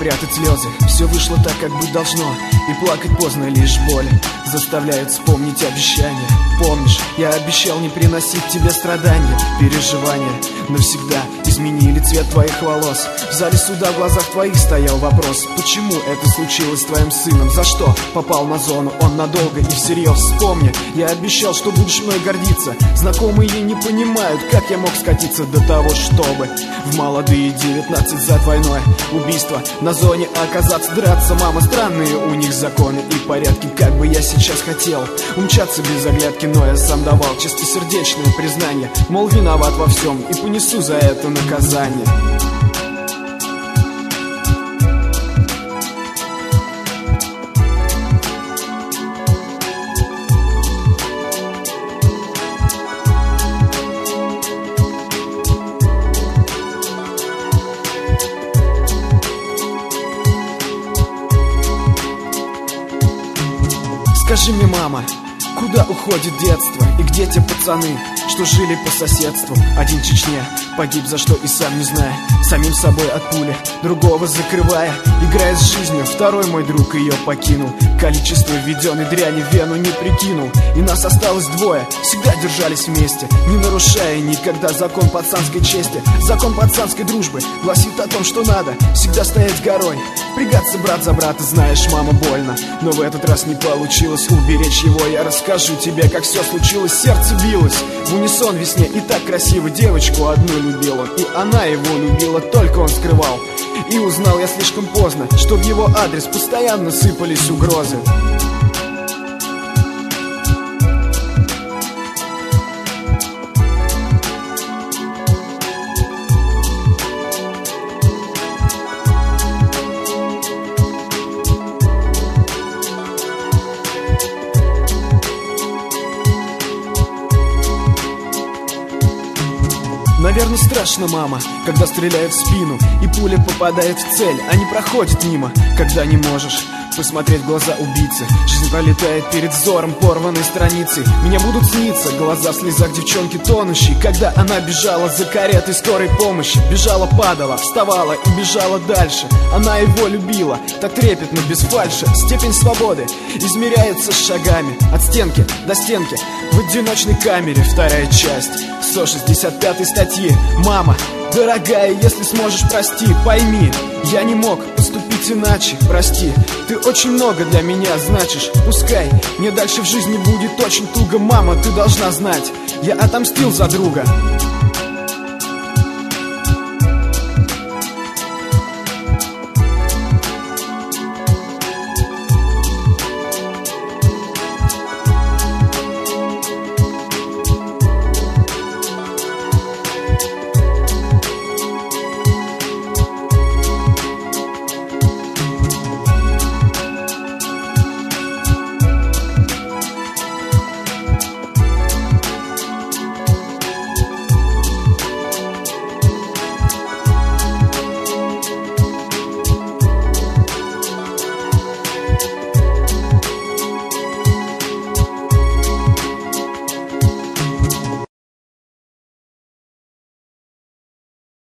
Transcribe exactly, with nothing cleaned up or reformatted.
прятать слезы. Все вышло так, как быть должно, и плакать поздно, лишь боль заставляет вспомнить обещания. Помнишь, я обещал не приносить тебе страдания. Переживания навсегда изменили цвет твоих волос. В зале суда в глазах твоих стоял вопрос: почему это случилось с твоим сыном? За что попал на зону он надолго и всерьез? Вспомни, я обещал, что будешь мной гордиться. Знакомые не понимают, как я мог скатиться до того, чтобы в молодые девятнадцать за двойное убийство на зоне оказаться, драться. Мама, странные у них законы и порядки. Как бы я сейчас хотел умчаться без оглядки, но я сам давал чистосердечное признание, мол, виноват во всем и понесу за это наказание. Скажи мне, мама, куда уходит детство? И где те пацаны, что жили по соседству? Один в Чечне погиб за что и сам не зная, самим собой от пули, другого закрывая, играя с жизнью. Второй мой друг ее покинул, количество введенной дряни в вену не прикинул. И нас осталось двое, всегда держались вместе, не нарушая никогда закон пацанской чести. Закон пацанской дружбы гласит о том, что надо всегда стоять горой, впрягаться брат за брата. Знаешь, мама, больно, но в этот раз не получилось уберечь его. Я расскажу тебе, как все случилось. Сердце билось в унисон весне, и так красиво девочку одну любил он, и она его любила, только он скрывал. И узнал я слишком поздно, что в его адрес постоянно сыпались угрозы. Наверное, страшно, мама, когда стреляют в спину, и пуля попадает в цель, а не проходит мимо. Когда не можешь посмотреть в глаза убийцы, жизнь пролетает перед взором порванной страницей. Мне будут сниться глаза в слезах девчонки тонущей, когда она бежала за каретой скорой помощи. Бежала, падала, вставала и бежала дальше. Она его любила, так трепетно, без фальши. Степень свободы измеряется шагами от стенки до стенки в одиночной камере. Вторая часть сто шестьдесят пятой статьи. Мама, дорогая, если сможешь, прости, пойми, я не мог поступить иначе, прости. Ты очень много для меня значишь, пускай мне дальше в жизни будет очень туго. Мама, ты должна знать, я отомстил за друга.